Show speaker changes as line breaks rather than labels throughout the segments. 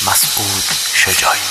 مسعود شجاعی.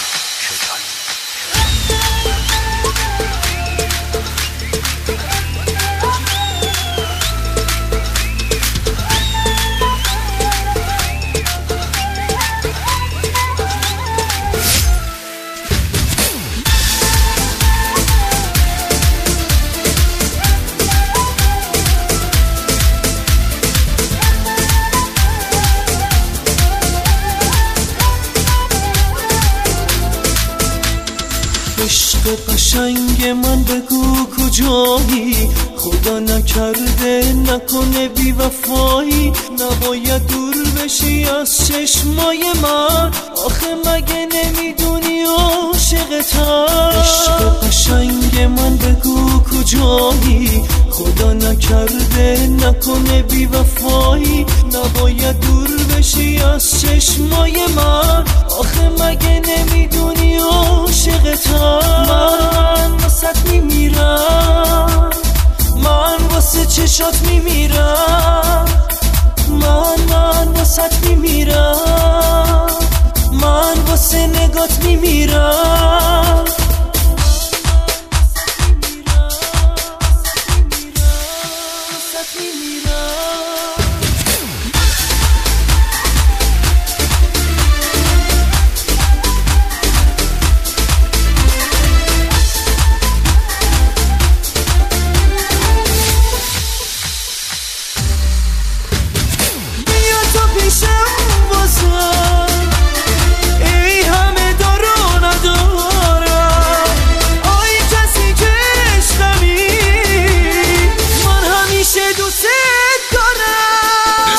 عشق قشنگ من بگو کجایی، خدا نکرده نکنه بی وفایی، نباید دور بشی از چشمای من، آخه مگه نمیدونی عاشقتم. عشق قشنگ من بگو کجایی، خدا نکرده نکنه بی وفایی، نباید دور بشی از چشمای من، آخه مگه نمیدونی عاشقتم. من واسه میمیرم، من واسه چشات میمیرم، من واسه میمیرم، من واسه نگات میمیرم. ای همه دارو ندارم، آی کسی که عشقمی، من همیشه دوست دارم.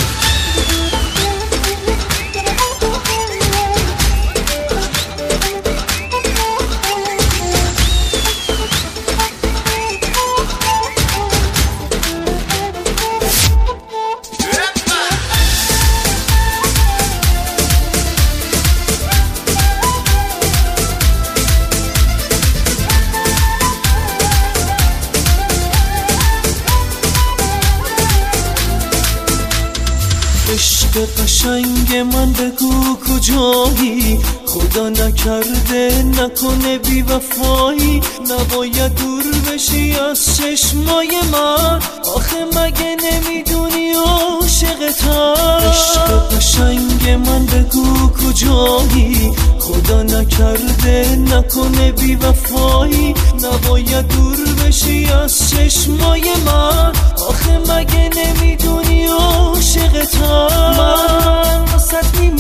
عشق قشنگ من بگو کجایی، خدا نکرده نکنه بی وفایی، نباید دور بشی از چشمای من، آخه مگه نمیدونی عاشقتم. عشق قشنگ من بگو کجایی، خدا نکرده نکنه بی وفایی، نباید دور بشی از چشمای من، آخه مگه نمیدونی عاشقتم. من واسه